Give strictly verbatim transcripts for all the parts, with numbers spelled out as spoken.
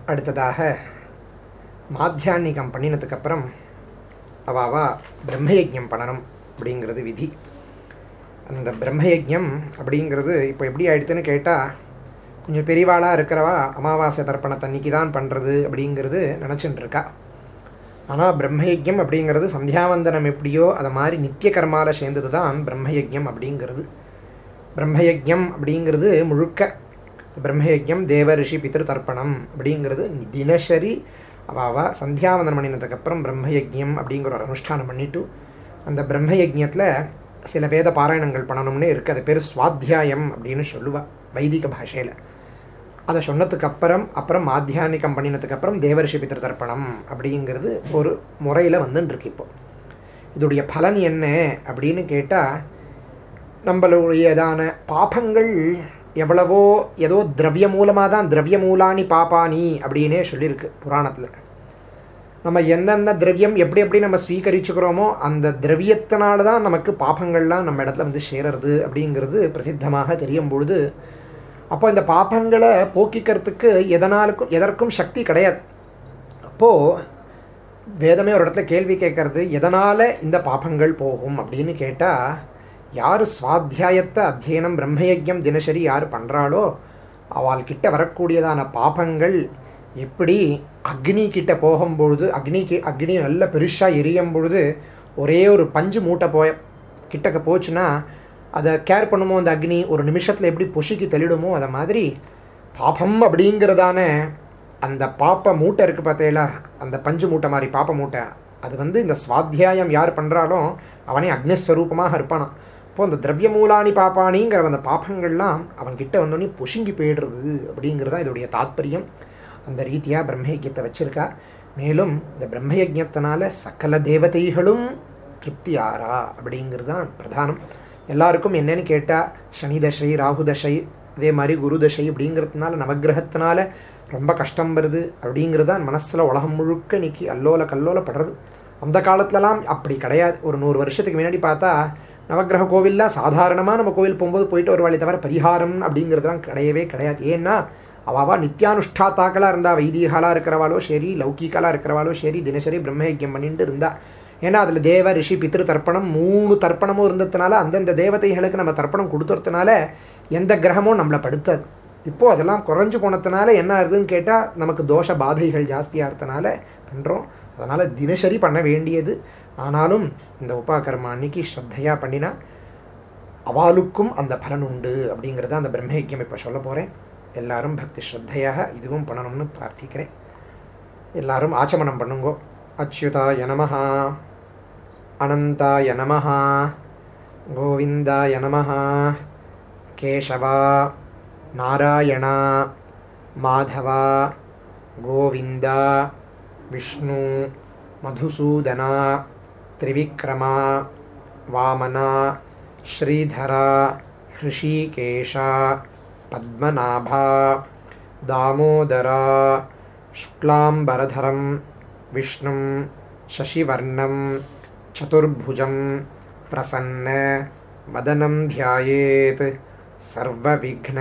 அடுத்ததாக மாத்தியானிகம் பண்ணினதுக்கப்புறம் அவாவா பிரம்மயஜ்யம் பண்ணணும் அப்படிங்கிறது விதி. அந்த பிரம்மயஜ்யம் அப்படிங்கிறது இப்போ எப்படி ஆயிடுத்துன்னு கேட்டால், கொஞ்சம் பெரியவாளாக இருக்கிறவா அமாவாசை தர்ப்பண தண்ணிக்கு தான் பண்ணுறது அப்படிங்கிறது நினச்சிட்டு இருக்கா. ஆனால் பிரம்மயஜ்யம் அப்படிங்கிறது சந்தியாவந்தனம் எப்படியோ அதை மாதிரி நித்திய கர்மாவில் சேர்ந்தது தான் பிரம்மயஜ்யம் அப்படிங்கிறது. பிரம்மயஜ்யம் அப்படிங்கிறது முழுக்க பிரம்மயஜ்யம் தேவ ரிஷி பித்ரு தர்ப்பணம் அப்படிங்கிறது தினசரி அவாவா சந்தியாவந்தனம் பண்ணினதுக்கப்புறம் பிரம்மயஜ்யம் அப்படிங்கிற ஒரு அனுஷ்டானம் பண்ணிவிட்டு அந்த பிரம்மயஜ்யத்தில் சில வேத பாராயணங்கள் பண்ணணும்னு இருக்குது. அது பேர் சுவாத்தியாயம் அப்படின்னு சொல்லுவாள் வைதிக பாஷையில். அதை சொன்னதுக்கப்புறம் அப்புறம் மாத்தியானிகம் பண்ணினதுக்கப்புறம் தேவரிஷி பித்ரு தர்ப்பணம் அப்படிங்கிறது ஒரு முறையில் வந்துட்டுருக்கு. இப்போது இதோடைய பலன் என்ன அப்படின்னு கேட்டால், நம்மளுடையதான பாபங்கள் எவ்வளவோ ஏதோ திரவிய மூலமாக தான் திரவிய மூலானி பாப்பானி அப்படின்னே சொல்லியிருக்கு புராணத்தில். நம்ம எந்தெந்த திரவியம் எப்படி எப்படி நம்ம ஸ்வீகரிச்சுக்கிறோமோ அந்த திரவியத்தினால தான் நமக்கு பாபங்கள்லாம் நம்ம இடத்துல வந்து சேருறது அப்படிங்கிறது பிரசித்தமாக தெரியும் பொழுது, அப்போ இந்த பாபங்களை போக்கிக்கிறதுக்கு எதனாலுக்கும் எதற்கும் சக்தி கிடையாது. அப்போது வேதமே ஒரு இடத்துல கேள்வி கேட்கறது, எதனால் இந்த பாபங்கள் போகும் அப்படின்னு கேட்டால், யார் சுவாத்தியாயத்தை அத்தியனம் பிரம்மயஜ்யம் தினசரி யார் பண்ணுறாளோ அவள்கிட்ட வரக்கூடியதான பாபங்கள் எப்படி அக்னி கிட்ட போகும்பொழுது, அக்னிக்கு அக்னி நல்ல பெருசாக எரியும் பொழுது ஒரே ஒரு பஞ்சு மூட்டை போய கிட்டக்க போச்சுன்னா அதை கேர் பண்ணுமோ அந்த அக்னி ஒரு நிமிஷத்தில் எப்படி பொசுக்கி தெளிடுமோ, அதை மாதிரி பாபம் அப்படிங்கிறதான அந்த பாப்ப மூட்டை இருக்குது பார்த்தீங்களா, அந்த பஞ்சு மூட்டை மாதிரி பாப்ப மூட்டை, அது வந்து இந்த சுவாத்தியாயம் யார் பண்ணுறாலும் அவனே அக்னிஸ்வரூபமாக இருப்பானான். இப்போது அந்த திரவிய மூலானி பாப்பானிங்கிற அந்த பாபங்கள்லாம் அவன்கிட்ட வந்தோடனே பொசுங்கி போயிடுறது அப்படிங்கிறதான் இதோடைய தாத்பரியம். அந்த ரீதியாக பிரம்மயஜ்யத்தை வச்சுருக்கா. மேலும் இந்த பிரம்மயஜ்யத்தினால சகல தேவதைகளும் திருப்தி ஆறா அப்படிங்கிறது தான் பிரதானம். எல்லாருக்கும் என்னென்னு கேட்டால் சனி தசை ராகு தசை இதே மாதிரி குரு தசை அப்படிங்கிறதுனால நவகிரகத்தினால ரொம்ப கஷ்டம் வருது அப்படிங்கிறது தான் மனசில் உலகம் முழுக்க இன்னைக்கு அல்லோல கல்லோலப்படுறது. அந்த காலத்துலலாம் அப்படி கிடையாது. ஒரு நூறு வருஷத்துக்கு முன்னாடி பார்த்தா நவகிரக கோவில்லாம் சாதாரணமாக நம்ம கோவில் போகும்போது போயிட்டு ஒரு வழி தவிர பரிகாரம் அப்படிங்கிறதுலாம் கிடையவே கிடையாது. ஏன்னா அவாவா நித்தியானுஷ்டாத்தாக்களாக இருந்தா, வைதிகாலாக இருக்கிறவாளோ சரி லௌகிகாலாக இருக்கிறவாளோ சரி தினசரி பிரம்மயஜ்யம் பண்ணிட்டு இருந்தா. ஏன்னா அதில் தேவ ரிஷி பித்ரு தர்ப்பணம் மூணு தர்ப்பணமும் இருந்ததுனால அந்தந்த தேவதைகளுக்கு நம்ம தர்ப்பணம் கொடுத்துறதுனால எந்த கிரகமும் நம்மளை படுத்தாது. இப்போது அதெல்லாம் குறைஞ்சு போனதுனால என்ன ஆகுதுன்னு கேட்டால் நமக்கு தோஷ பாதைகள் ஜாஸ்தியாக இருந்தனால பண்ணுறோம். அதனால் தினசரி பண்ண வேண்டியது. ஆனாலும் இந்த உபாகர்மா அன்னைக்கு ஸ்ரத்தையாக பண்ணினா அவளுக்கும் அந்த பலன் உண்டு அப்படிங்கிறத அந்த பிரம்மயஜ்யம் இப்போ சொல்ல போகிறேன். எல்லாரும் பக்தி ஸ்ரத்தையாக இதுவும் பண்ணணும்னு பிரார்த்திக்கிறேன். எல்லாரும் ஆச்சமனம் பண்ணுங்கோ. அச்சுதாய நமஹ, அனந்தாய நமஹ, கோவிந்தாய நமஹ, கேசவா, நாராயணா, மாதவா, கோவிந்தா, விஷ்ணு, மதுசூதனா, திரிவிக்ரமா, வாமனா, ஸ்ரீதரா, ஹிருஷிகேஷா, பத்மநாபா, தாமோதரா, சுக்லாம்பரதரம் விஷ்ணும் சசிவர்ணம் சதுர்புஜம் பிரசன்ன வதனம் தியாயேத் சர்வவிக்ன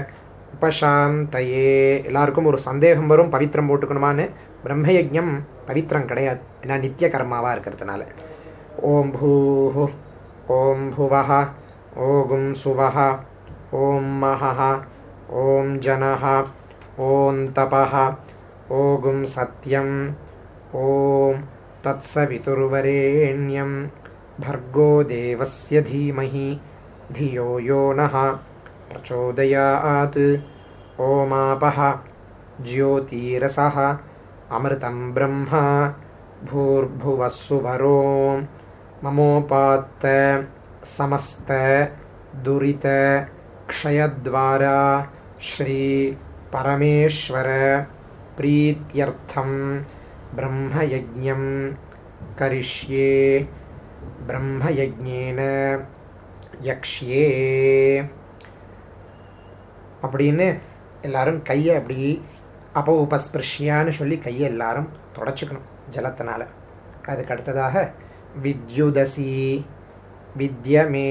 உபசாந்தயே. எல்லாருக்கும் ஒரு சந்தேகம் வரும், பவித்திரம் போட்டுக்கணுமான்னு. பிரம்மயஜ்யம் பவித்திரம் கிடையாது, ஏன்னா நித்திய கர்மாவாக இருக்கிறதுனால. ஓம் பூஹ் ஓம் புவஹ ஓகும் சுவஹ ஓம் மஹஹ ஓம் ஜனஹ ஓம் தபஹ ஓகும் சத்யம் ஓம் தத்சவிதுர்வரேண்யம் भर्गो देवस्य धीमहि धियो यो नः प्रचोदयात्. ओमापः ज्योतिरसः अमृतं ब्रह्म भूर्भुवः सुवरों ममोपात्त समस्त दुरित क्षयद्वारा श्री परमेश्वर प्रीत्यर्थं ब्रह्मयज्ञं करिष्ये பிரம்மயஜ்ஞேன யக்ஷ்யே அப்படின்னு எல்லாரும் கையை அப்படி அப்போ உபஸ்பிருஷ்யான்னு சொல்லி கையை எல்லாரும் தொடச்சிக்கணும் ஜலத்தினால. அதுக்கு அடுத்ததாக வித்யுதசி வித்யமே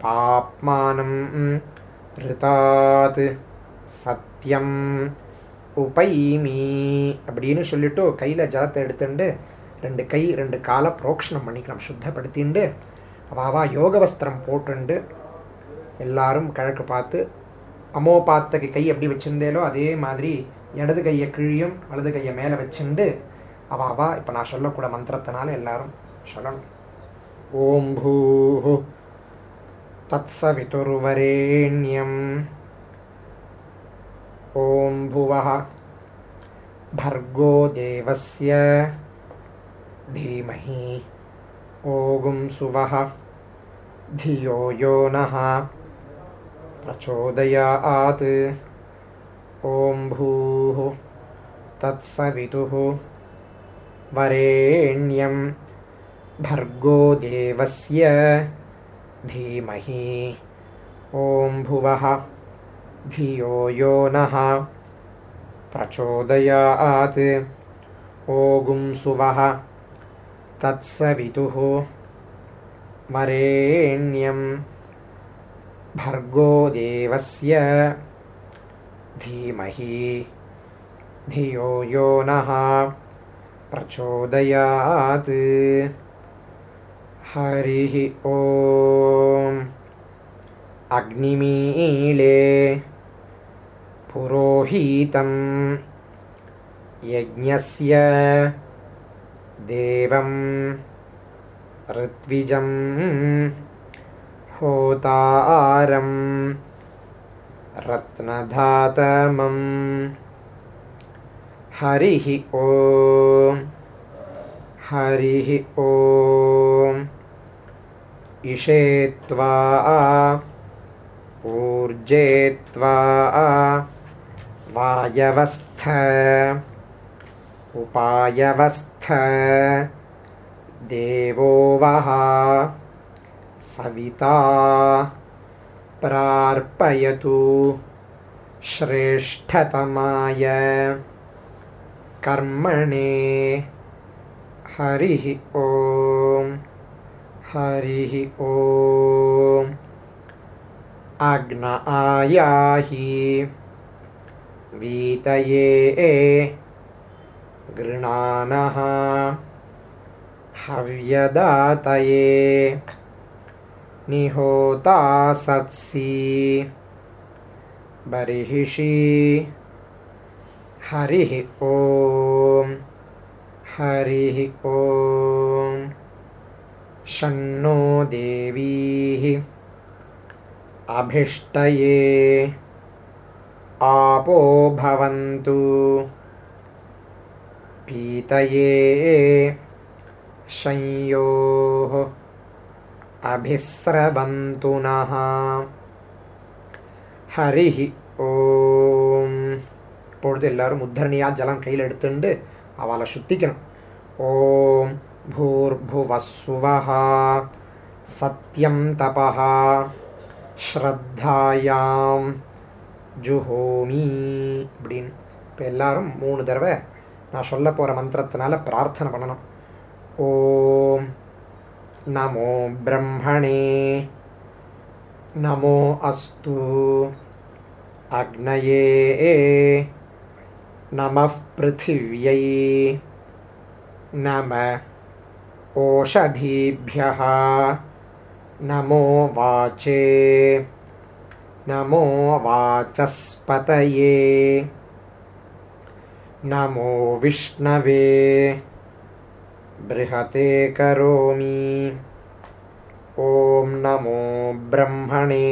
பாப்மானம் ரிதாத் சத்யம் உபைமி அப்படின்னு சொல்லிட்டு கையில் ஜலத்தை எடுத்துட்டு ரெண்டு கை ரெண்டு காலை புரோக்ஷணம் பண்ணிக்கலாம், சுத்தப்படுத்திண்டு அவாவா யோக வஸ்திரம் போட்டுண்டு எல்லாரும் கிழக்கு பார்த்து அமோபாத்தக்கு கை எப்படி வச்சுருந்தேலோ அதே மாதிரி இடது கையை கீழியும் வலது கையை மேலே வச்சுண்டு அவாவா இப்போ நான் சொல்லக்கூட மந்திரத்தினால எல்லாரும் சொல்லணும். ஓம் பூஹு தத்சவிதுர்வரேண்யம் ஓம் புவஹ பர்கோ தேவஸ்ய தீமஹி ஓகும் சுவஹ धियो यो नः प्रचोदयात्. ॐ भूः तत्सवितुः वरेण्यं भर्गो देवस्य धीमहि ॐ भुवः धियो यो नः प्रचोदयात्. ओगुं सुवः तत्सवितुः वरेण्यं भर्गो देवस्य धीमहि धियो यो नः प्रचोदयात्. हरिः ॐ. अग्निमीळे पुरोहितं यज्ञस्य देवं ऋत्विजं होतारं रत्नधातमं. हरिः ॐ. हरिः ॐ. इषेत्वा ऊर्जेत्वा वायवस्थ उपायवस्थ देवो वः सविता प्रार्पयतु श्रेष्ठतमाय कर्मणे. हरिः ॐ. हरिः ॐ. अग्न आयाहि वीतये गृणानः हव्यदातये निहोता सत्सि बर्हिषि. हरिः ॐ. हरिः ॐ. शन्नो देवीः अभिष्टये आपो भवन्तु पीतये संयोः अभिस्रवन्तु नः. हरिः ॐ. இப்பொழுது எல்லாரும் உத்தரணியா ஜலம் கையில் எடுத்துண்டு அவளை சுத்திக்கணும். ஓம் भूर्भुवस्सुवः सत्यं तपः ஸ்ரத்தாயாம் ஜுஹோமி அப்படின்னு இப்போ எல்லாரும் மூணு தடவை நான் சொல்ல போகிற மந்திரத்தினால பிரார்த்தனை பண்ணணும். ஓம் நமோ பிரம்மணே நமோ அஸ்து அக்னயே நமः பிருथिव्यै நம ஓஷதீभ्यः नमो वाचे नमो वाचस्पतये नमो विष्णवे बृहते करोमि. ॐ नमो ब्रह्मणे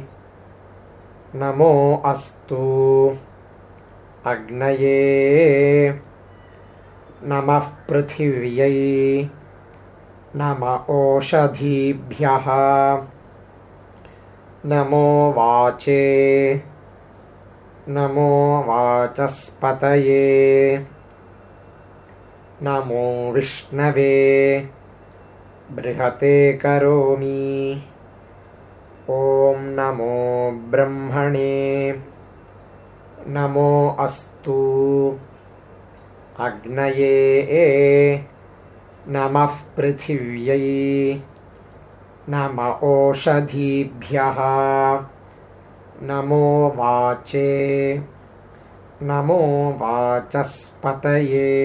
नमो अस्तु अग्नये नमः पृथिव्यै नम ओषधीभ्यः नमो वाचे नमो वाचस्पतये नमो विष्णवे बृहते करोमि. ॐ नमो ब्रह्मणे नमो अस्तु अग्नये नमः पृथिव्यै नम ओषधीभ्यः नमो वाचे நமோ வாசஸ்பதயே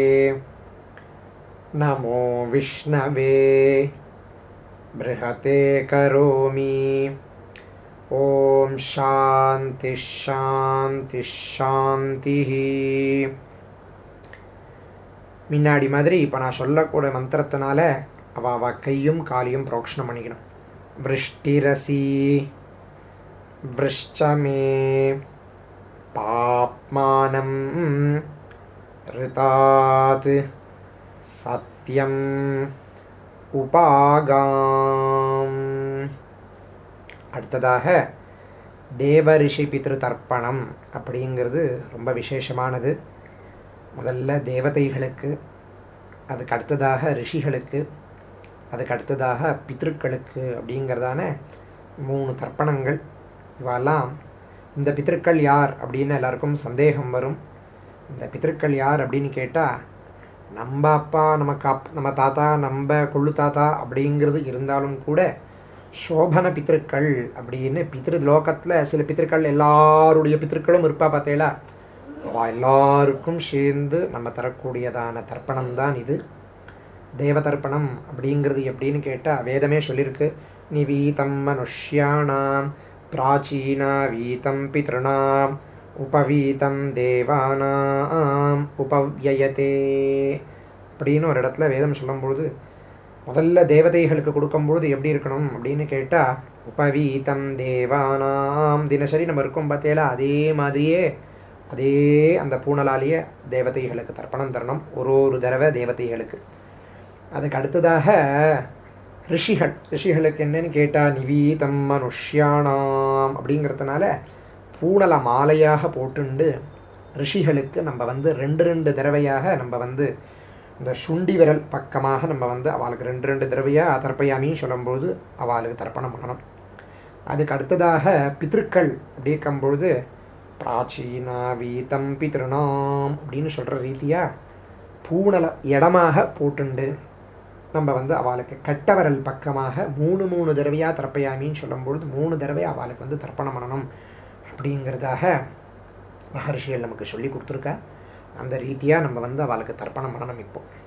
நமோ விஷ்ணவே ப்ருஹதே கரோமி. ஓம் சாந்தி ஷாந்தி ஷாந்தி. முன்னாடி மாதிரி இப்போ நான் சொல்லக்கூடிய மந்திரத்தினால அவ அவ கையும் காலையும் புரோக்ஷணம் பண்ணிக்கணும். விருஷ்டிரசி விருஷ்சமே பாப்மானம் ரிதாத் சத்யம் உபாகாம். அடுத்ததாக தேவரிஷி பித்ரு தர்ப்பணம் அப்படிங்கிறது ரொம்ப விசேஷமானது. முதல்ல தேவதைகளுக்கு, அதுக்கு அடுத்ததாக ரிஷிகளுக்கு, அதுக்கு அடுத்ததாக பித்ருக்களுக்கு அப்படிங்கிறதான மூணு தர்ப்பணங்கள். இவெல்லாம் இந்த பித்ருக்கள் யார் அப்படின்னு எல்லாருக்கும் சந்தேகம் வரும். இந்த பித்ருக்கள் யார் அப்படின்னு கேட்டால், நம்ம அப்பா, நமக்கு அப் நம்ம தாத்தா, நம்ம கொள்ளு தாத்தா அப்படிங்கிறது இருந்தாலும் கூட சோபன பித்ருக்கள் அப்படின்னு பித்ரு லோகத்தில் சில பித்ருக்கள் எல்லாருடைய பித்ருக்களும் இருப்பா பார்த்தேலா, எல்லாருக்கும் சேர்ந்து நம்ம தரக்கூடியதான தர்ப்பணம் தான் இது. தேவ தர்ப்பணம் அப்படிங்கிறது எப்படின்னு கேட்டால் வேதமே சொல்லியிருக்கு. நிவீதம் மனுஷ்யானாம் பிராச்சீனா வீதம் பித்ருணாம் உபவீதம் தேவானாம் உபவ்யயதே அப்படின்னு ஒரு இடத்துல வேதம் சொல்லும்பொழுது, முதல்ல தேவதைகளுக்கு கொடுக்கும்பொழுது எப்படி இருக்கணும் அப்படின்னு கேட்டால், உபவீதம் தேவானாம் தினசரி நம்ம இருக்கும் பார்த்தேலா, அதே மாதிரியே அதே அந்த பூனலாலேயே தேவதைகளுக்கு தர்ப்பணம் தரணும், ஒரு ஒரு தடவை தேவதைகளுக்கு. அதுக்கு அடுத்ததாக ரிஷிகள், ரிஷிகளுக்கு என்னன்னு கேட்டால் நிவீதம் மனுஷ்யானாம் அப்படிங்கிறதுனால பூனலை மாலையாக போட்டுண்டு ரிஷிகளுக்கு நம்ம வந்து ரெண்டு ரெண்டு தடவையாக நம்ம வந்து இந்த சுண்டி விரல் பக்கமாக நம்ம வந்து அவளுக்கு ரெண்டு ரெண்டு தடவையாக தர்ப்பயாமின்னு சொல்லும்பொழுது அவளுக்கு தர்ப்பணம் பண்ணணும். அதுக்கு அடுத்ததாக பித்ருக்கள் அப்படிங்கும்பொழுது பிராச்சீனா வீதம் பித்ருணாம் அப்படின்னு சொல்கிற ரீதியாக பூனலை இடமாக போட்டுண்டு நம்ம வந்து அவளுக்கு கட்ட விரல் பக்கமாக மூணு மூணு தடவையாக தர்ப்பயாமின்னு சொல்லும்பொழுது மூணு தடவை அவளுக்கு வந்து தர்ப்பணம் பண்ணணும் அப்படிங்கிறதாக மகர்ஷிகள் நமக்கு சொல்லி கொடுத்துருக்கா. அந்த ரீதியாக நம்ம வந்து அவளுக்கு தர்ப்பணம் பண்ணணும். இப்போ